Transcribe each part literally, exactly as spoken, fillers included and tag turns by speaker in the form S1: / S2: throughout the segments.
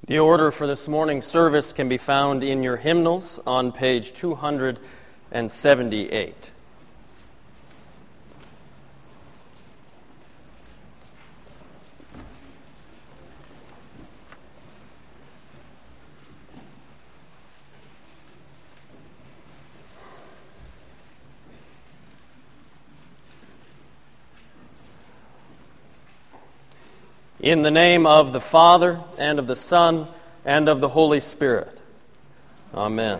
S1: The order for this morning's service can be found in your hymnals on page two hundred seventy-eight. In the name of the Father, and of the Son, and of the Holy Spirit. Amen.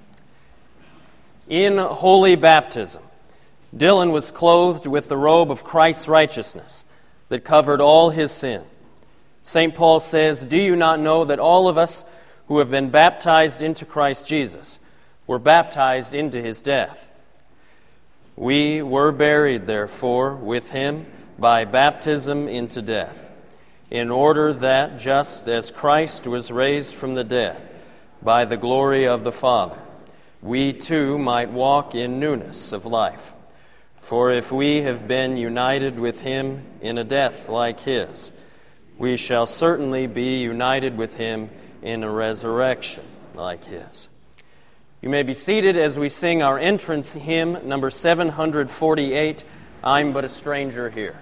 S1: In holy baptism, Dylan was clothed with the robe of Christ's righteousness that covered all his sin. Saint Paul says, "Do you not know that all of us who have been baptized into Christ Jesus were baptized into his death? We were buried, therefore, with him by baptism into death, in order that, just as Christ was raised from the dead by the glory of the Father, we too might walk in newness of life. For if we have been united with him in a death like his, we shall certainly be united with him in a resurrection like his." You may be seated as we sing our entrance hymn, number seven hundred forty-eight, "I'm But a Stranger Here."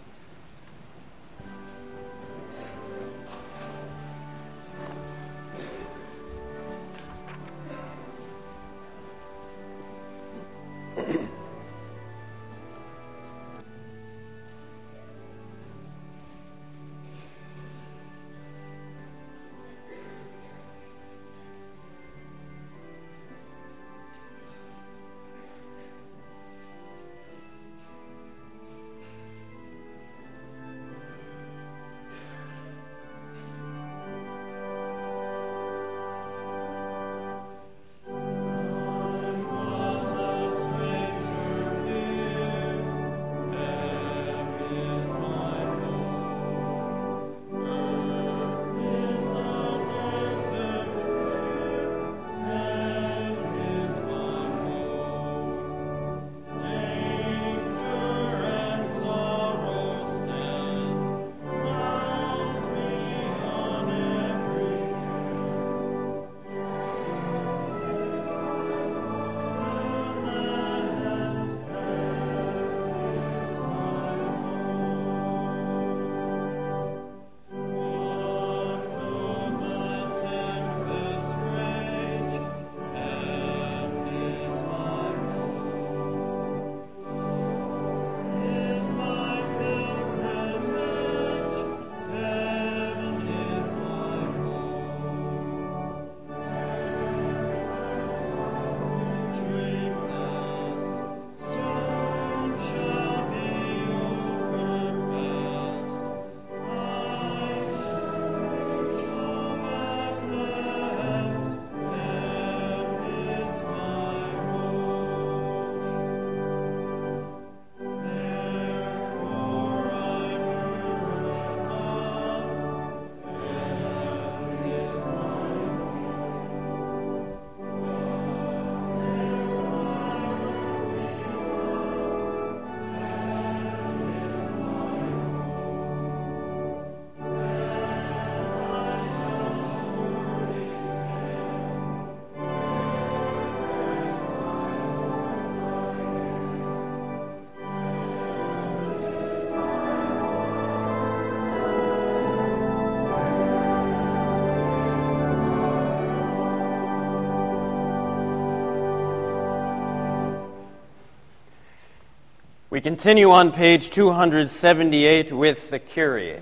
S1: We continue on page two hundred seventy-eight with the Kyrie.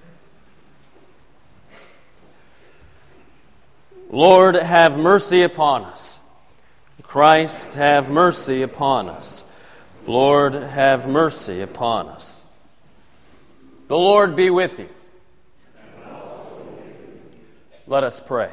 S1: Lord, have mercy upon us. Christ, have mercy upon us. Lord, have mercy upon us. The Lord be with you. Let us pray.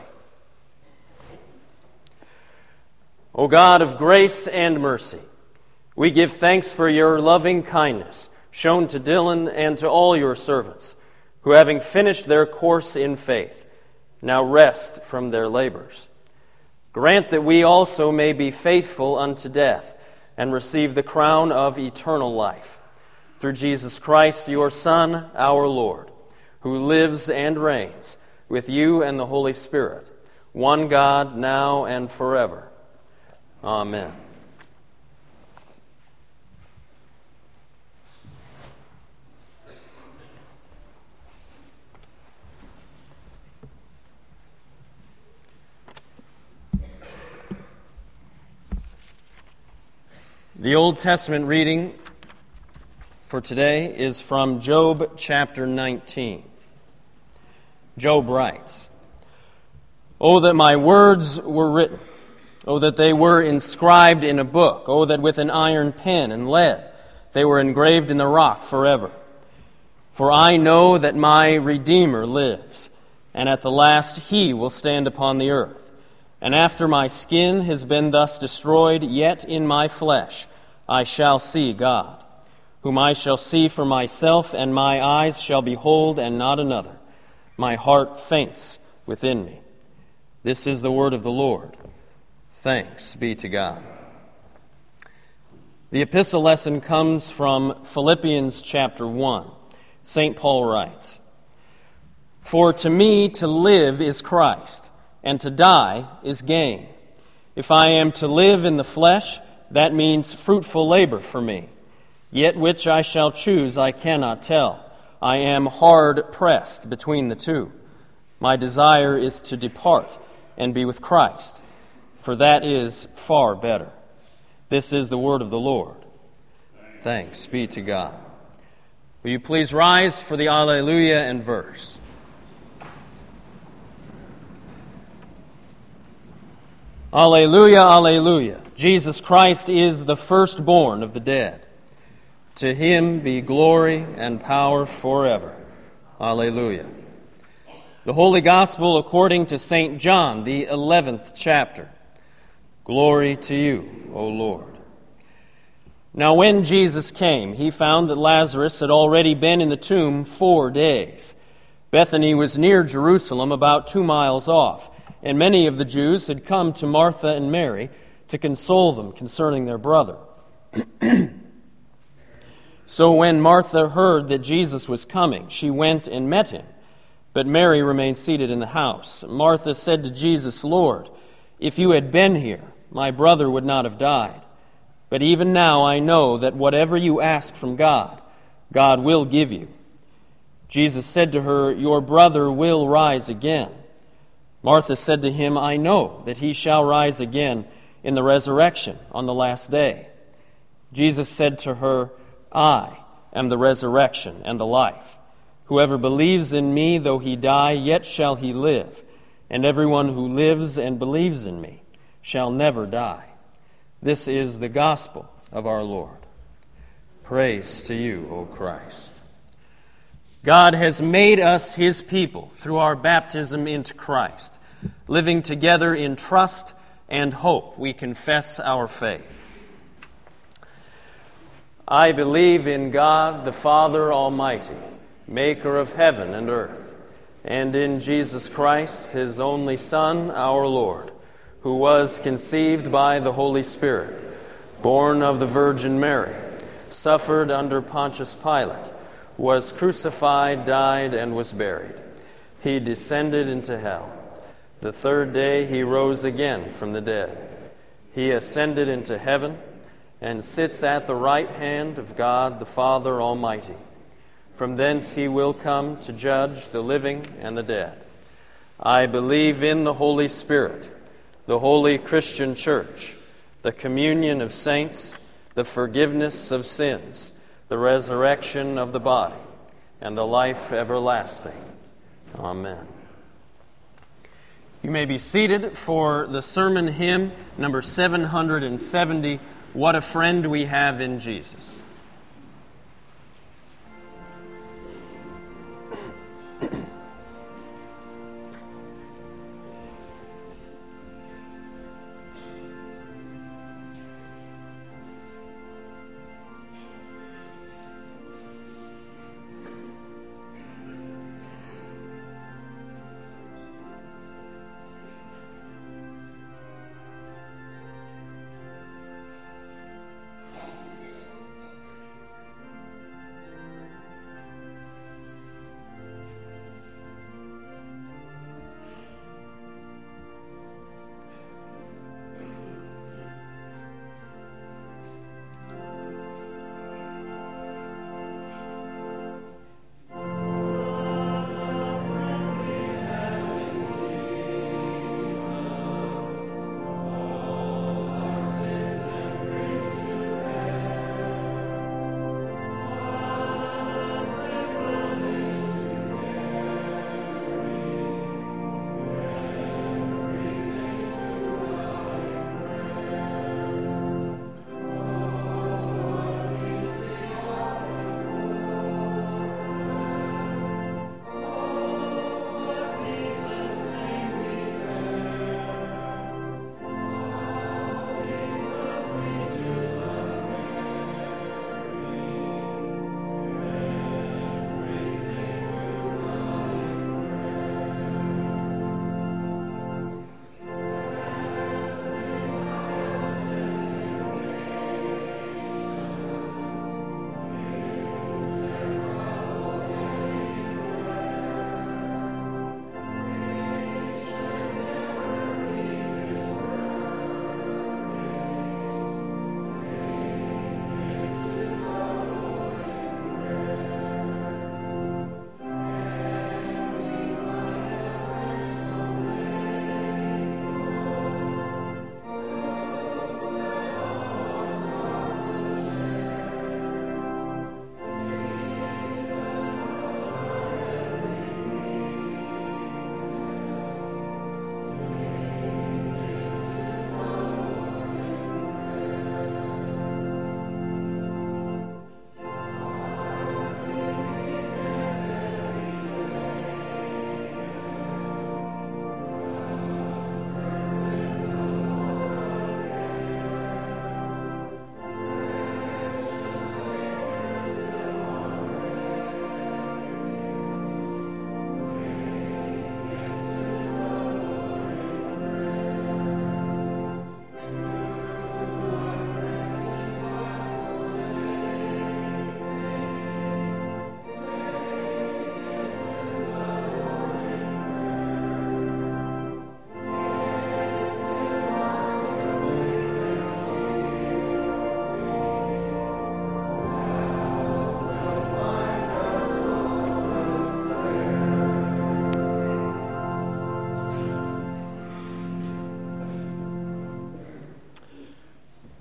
S1: O God of grace and mercy, we give thanks for your loving kindness shown to Dylan and to all your servants, who, having finished their course in faith, now rest from their labors. Grant that we also may be faithful unto death and receive the crown of eternal life. Through Jesus Christ, your Son, our Lord, who lives and reigns with you and the Holy Spirit, one God, now and forever. Amen. The Old Testament reading for today is from Job chapter nineteen. Job writes, "Oh, that my words were written. Oh, that they were inscribed in a book. Oh, that with an iron pen and lead they were engraved in the rock forever. For I know that my Redeemer lives, and at the last he will stand upon the earth. And after my skin has been thus destroyed, yet in my flesh I shall see God, whom I shall see for myself, and my eyes shall behold and not another. My heart faints within me." This is the word of the Lord. Thanks be to God. The epistle lesson comes from Philippians chapter one. Saint Paul writes, "For to me to live is Christ, and to die is gain. If I am to live in the flesh, that means fruitful labor for me. Yet which I shall choose I cannot tell. I am hard pressed between the two. My desire is to depart and be with Christ, for that is far better." This is the word of the Lord. Thanks be to God. Will you please rise for the Alleluia and verse? Alleluia, Alleluia. Jesus Christ is the firstborn of the dead. To him be glory and power forever. Alleluia. The Holy Gospel according to Saint John, the eleventh chapter. Glory to you, O Lord. Now when Jesus came, he found that Lazarus had already been in the tomb four days. Bethany was near Jerusalem, about two miles off, and many of the Jews had come to Martha and Mary to console them concerning their brother. So when Martha heard that Jesus was coming, she went and met him, but Mary remained seated in the house. Martha said to Jesus, "Lord, if you had been here, my brother would not have died. But even now I know that whatever you ask from God, God will give you." Jesus said to her, "Your brother will rise again." Martha said to him, "I know that he shall rise again in the resurrection on the last day." Jesus said to her, "I am the resurrection and the life. Whoever believes in me, though he die, yet shall he live. And everyone who lives and believes in me shall never die." This is the gospel of our Lord. Praise to you, O Christ. God has made us his people through our baptism into Christ. Living together in trust and hope, we confess our faith. I believe in God, the Father Almighty, maker of heaven and earth, and in Jesus Christ, his only Son, our Lord, who was conceived by the Holy Spirit, born of the Virgin Mary, suffered under Pontius Pilate, was crucified, died, and was buried. He descended into hell. The third day he rose again from the dead. He ascended into heaven and sits at the right hand of God the Father Almighty. From thence he will come to judge the living and the dead. I believe in the Holy Spirit, the holy Christian Church, the communion of saints, the forgiveness of sins, the resurrection of the body, and the life everlasting. Amen. You may be seated for the sermon hymn, number seven hundred seventy, "What a Friend We Have in Jesus."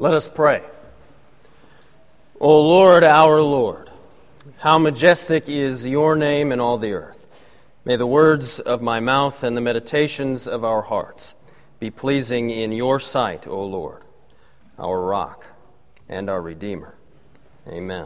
S1: Let us pray. O Lord, our Lord, how majestic is your name in all the earth. May the words of my mouth and the meditations of our hearts be pleasing in your sight, O Lord, our rock and our Redeemer. Amen.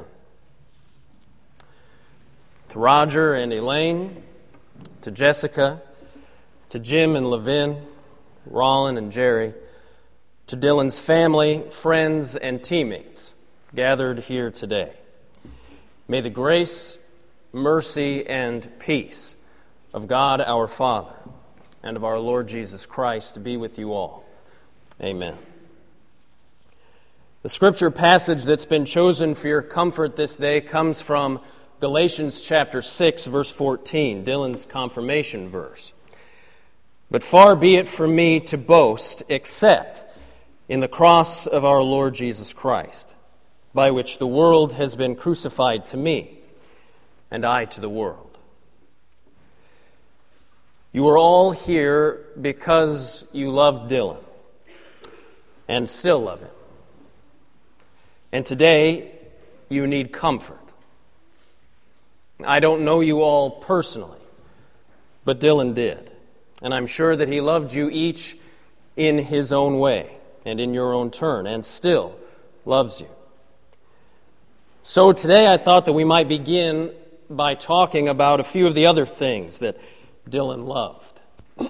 S1: To Roger and Elaine, to Jessica, to Jim and Levin, Rollin and Jerry, to Dylan's family, friends, and teammates gathered here today. May the grace, mercy, and peace of God our Father and of our Lord Jesus Christ be with you all. Amen. The scripture passage that's been chosen for your comfort this day comes from Galatians chapter six, verse fourteen, Dylan's confirmation verse. But far be it from me to boast except in the cross of our Lord Jesus Christ, by which the world has been crucified to me, and I to the world. You are all here because you loved Dylan, and still love him. And today, you need comfort. I don't know you all personally, but Dylan did. And I'm sure that he loved you each in his own way and in your own turn, and still loves you. So today I thought that we might begin by talking about a few of the other things that Dylan loved.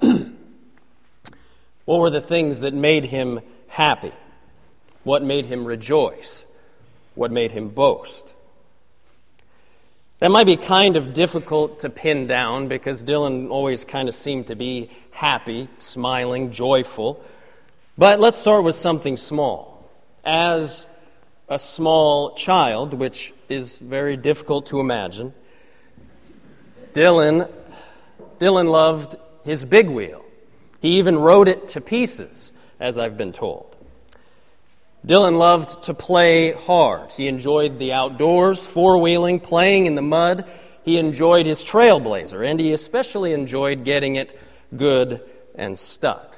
S1: What were the things that made him happy? What made him rejoice? What made him boast? That might be kind of difficult to pin down because Dylan always kind of seemed to be happy, smiling, joyful. But let's start with something small. As a small child, which is very difficult to imagine, Dylan, Dylan loved his big wheel. He even rode it to pieces, as I've been told. Dylan loved to play hard. He enjoyed the outdoors, four-wheeling, playing in the mud. He enjoyed his Trailblazer, and he especially enjoyed getting it good and stuck.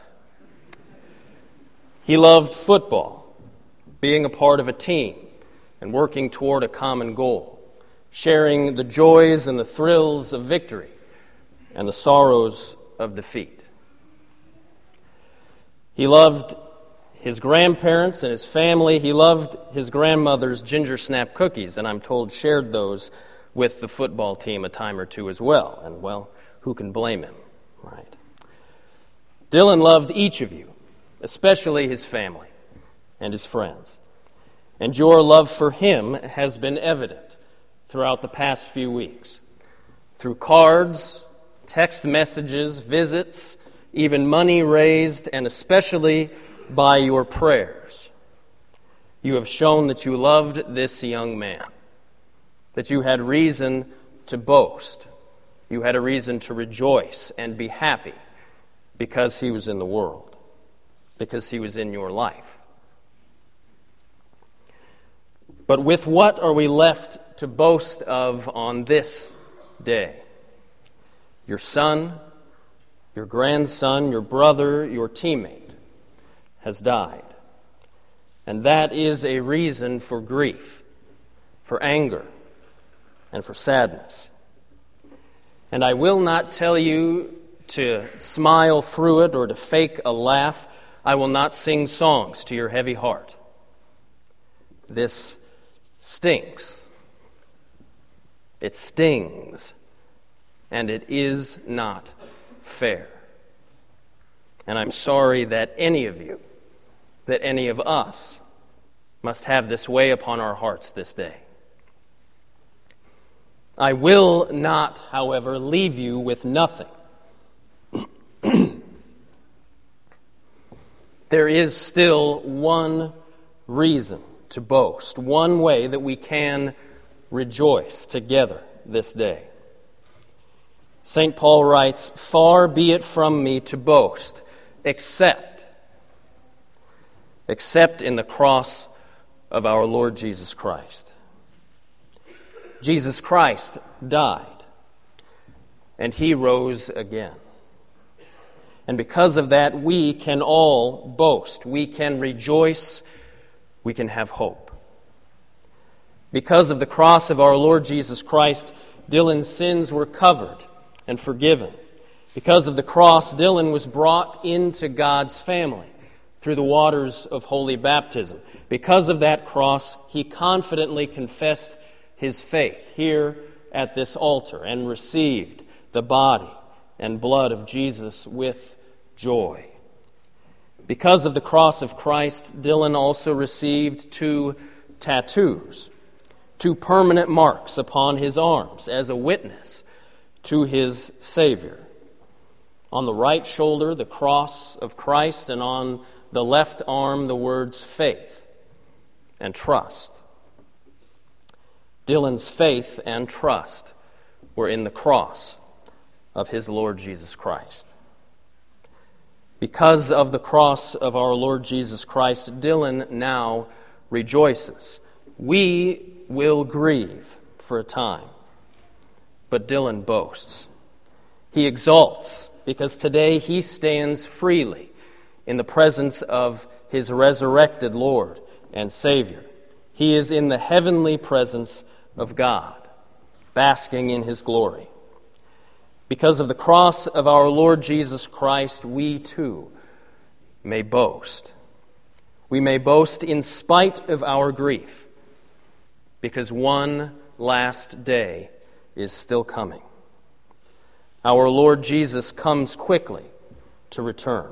S1: He loved football, being a part of a team and working toward a common goal, sharing the joys and the thrills of victory and the sorrows of defeat. He loved his grandparents and his family. He loved his grandmother's ginger snap cookies, and I'm told shared those with the football team a time or two as well. And, well, who can blame him, right? Dylan loved each of you, especially his family and his friends. And your love for him has been evident throughout the past few weeks. Through cards, text messages, visits, even money raised, and especially by your prayers. You have shown that you loved this young man, that you had reason to boast. You had a reason to rejoice and be happy because he was in the world, because he was in your life. But with what are we left to boast of on this day? Your son, your grandson, your brother, your teammate has died. And that is a reason for grief, for anger, and for sadness. And I will not tell you to smile through it or to fake a laugh. I will not sing songs to your heavy heart. This stinks. It stings. And it is not fair. And I'm sorry that any of you, that any of us, must have this weigh upon our hearts this day. I will not, however, leave you with nothing. There is still one reason to boast, one way that we can rejoice together this day. Saint Paul writes, "Far be it from me to boast, except, except in the cross of our Lord Jesus Christ." Jesus Christ died, and he rose again. And because of that, we can all boast. We can rejoice we can have hope. Because of the cross of our Lord Jesus Christ, Dylan's sins were covered and forgiven. Because of the cross, Dylan was brought into God's family through the waters of holy baptism. Because of that cross, he confidently confessed his faith here at this altar and received the body and blood of Jesus with joy. Because of the cross of Christ, Dylan also received two tattoos, two permanent marks upon his arms as a witness to his Savior. On the right shoulder, the cross of Christ, and on the left arm, the words faith and trust. Dylan's faith and trust were in the cross of his Lord Jesus Christ. Because of the cross of our Lord Jesus Christ, Dylan now rejoices. We will grieve for a time, but Dylan boasts. He exalts because today he stands freely in the presence of his resurrected Lord and Savior. He is in the heavenly presence of God, basking in his glory. Because of the cross of our Lord Jesus Christ, we too may boast. We may boast in spite of our grief, because one last day is still coming. Our Lord Jesus comes quickly to return.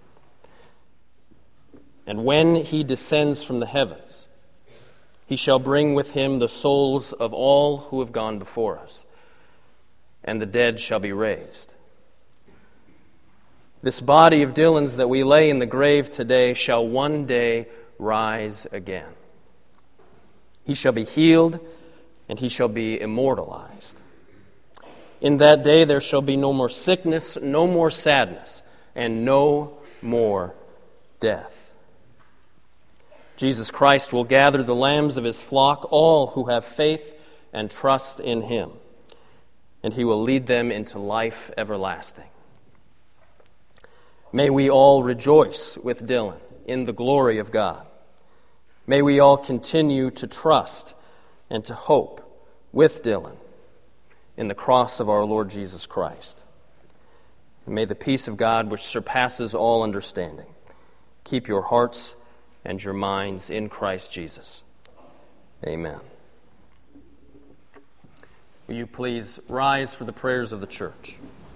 S1: And when he descends from the heavens, he shall bring with him the souls of all who have gone before us, and the dead shall be raised. This body of Dylan's that we lay in the grave today shall one day rise again. He shall be healed, and he shall be immortalized. In that day there shall be no more sickness, no more sadness, and no more death. Jesus Christ will gather the lambs of his flock, all who have faith and trust in him, and he will lead them into life everlasting. May we all rejoice with Dylan in the glory of God. May we all continue to trust and to hope with Dylan in the cross of our Lord Jesus Christ. And may the peace of God, which surpasses all understanding, keep your hearts and your minds in Christ Jesus. Amen. Will you please rise for the prayers of the church?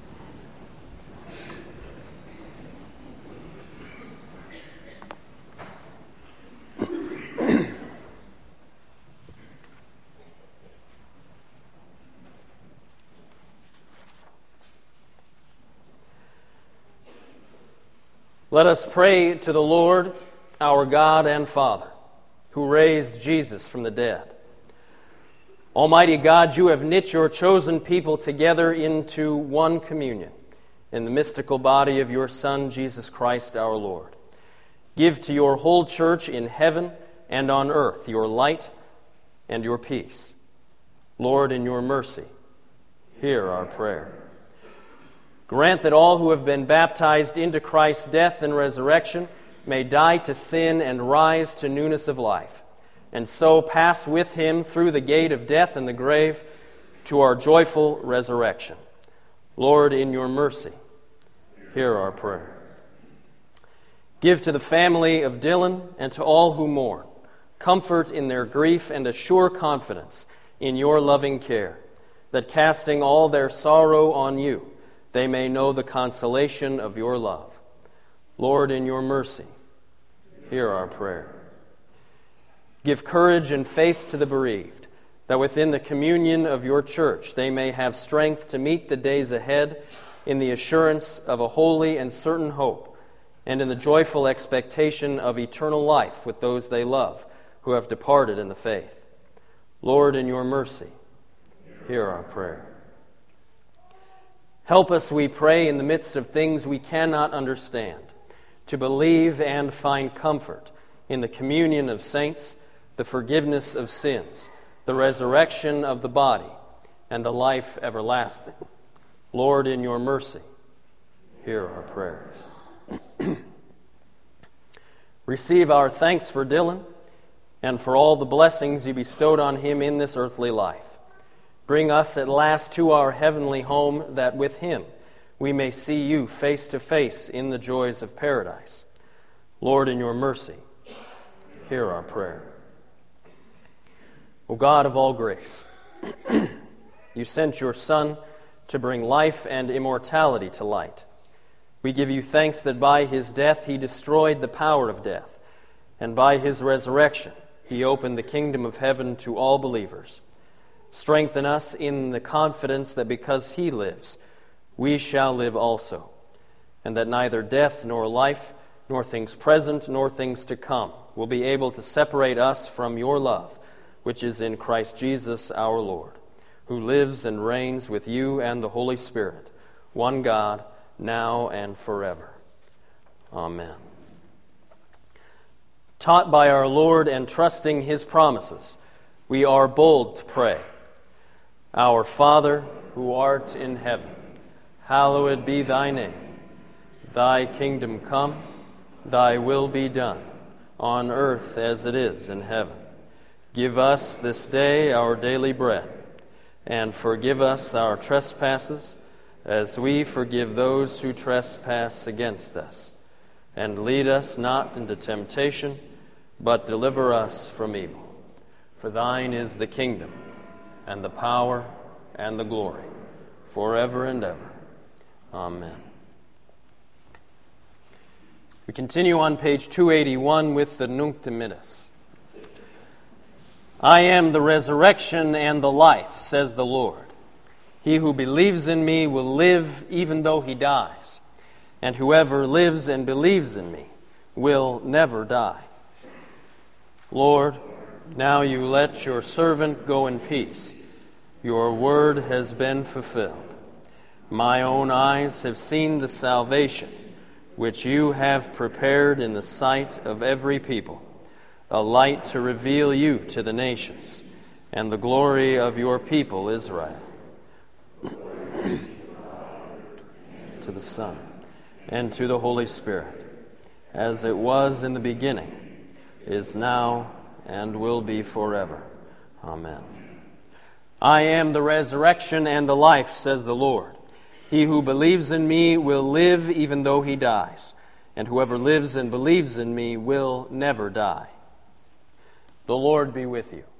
S1: Let us pray to the Lord, our God and Father, who raised Jesus from the dead. Almighty God, you have knit your chosen people together into one communion in the mystical body of your Son, Jesus Christ our Lord. Give to your whole church in heaven and on earth your light and your peace. Lord, in your mercy, hear our prayer. Grant that all who have been baptized into Christ's death and resurrection may die to sin and rise to newness of life, and so pass with him through the gate of death and the grave to our joyful resurrection. Lord, in your mercy, hear our prayer. Give to the family of Dylan and to all who mourn comfort in their grief and a sure confidence in your loving care, that casting all their sorrow on you, they may know the consolation of your love. Lord, in your mercy, hear our prayer. Give courage and faith to the bereaved, that within the communion of your church they may have strength to meet the days ahead in the assurance of a holy and certain hope, and in the joyful expectation of eternal life with those they love who have departed in the faith. Lord, in your mercy, hear our prayer. Help us, we pray, in the midst of things we cannot understand, to believe and find comfort in the communion of saints, the forgiveness of sins, the resurrection of the body, and the life everlasting. Lord, in your mercy, hear our prayer. Receive our thanks for Dylan, and for all the blessings you bestowed on him in this earthly life. Bring us at last to our heavenly home, that with him we may see you face to face in the joys of paradise. Lord, in your mercy, hear our prayer. O God of all grace, you sent your Son to bring life and immortality to light. We give you thanks that by his death he destroyed the power of death, and by his resurrection he opened the kingdom of heaven to all believers. Strengthen us in the confidence that because he lives, we shall live also, and that neither death nor life, nor things present nor things to come, will be able to separate us from your love, which is in Christ Jesus our Lord, who lives and reigns with you and the Holy Spirit, one God, now and forever. Amen. Taught by our Lord and trusting his promises, we are bold to pray. Our Father, who art in heaven, hallowed be thy name. Thy kingdom come, thy will be done, on earth as it is in heaven. Give us this day our daily bread, and forgive us our trespasses, as we forgive those who trespass against us. And lead us not into temptation, but deliver us from evil. For thine is the kingdom, and the power, and the glory, forever and ever. Amen. We continue on page two eighty-one with the Nunc Dimittis. I am the resurrection and the life, says the Lord. He who believes in me will live even though he dies, and whoever lives and believes in me will never die. Lord, now you let your servant go in peace. Your word has been fulfilled. My own eyes have seen the salvation which you have prepared in the sight of every people, a light to reveal you to the nations, and the glory of your people Israel. To the Son, and to the Holy Spirit, as it was in the beginning, is now, and will be forever. Amen. I am the resurrection and the life, says the Lord. He who believes in me will live even though he dies, and whoever lives and believes in me will never die. The Lord be with you.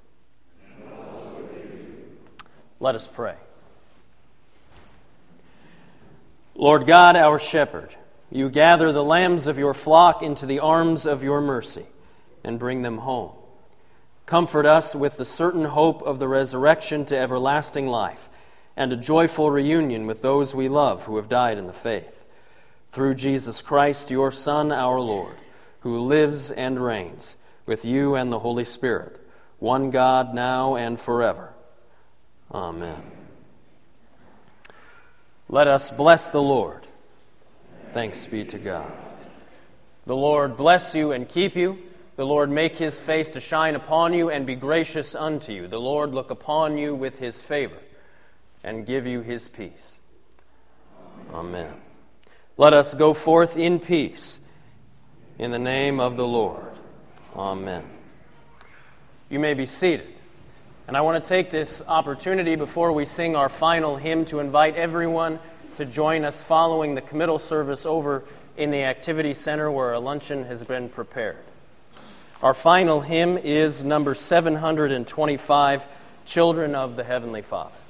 S1: Let us pray. Lord God, our shepherd, you gather the lambs of your flock into the arms of your mercy and bring them home. Comfort us with the certain hope of the resurrection to everlasting life and a joyful reunion with those we love who have died in the faith. Through Jesus Christ, your Son, our Lord, who lives and reigns with you and the Holy Spirit, one God, now and forever. Amen. Let us bless the Lord. Thanks be to God. The Lord bless you and keep you. The Lord make his face to shine upon you and be gracious unto you. The Lord look upon you with his favor and give you his peace. Amen. Let us go forth in peace in the name of the Lord. Amen. You may be seated. And I want to take this opportunity before we sing our final hymn to invite everyone to join us following the committal service over in the Activity Center where a luncheon has been prepared. Our final hymn is number seven hundred twenty-five, Children of the Heavenly Father.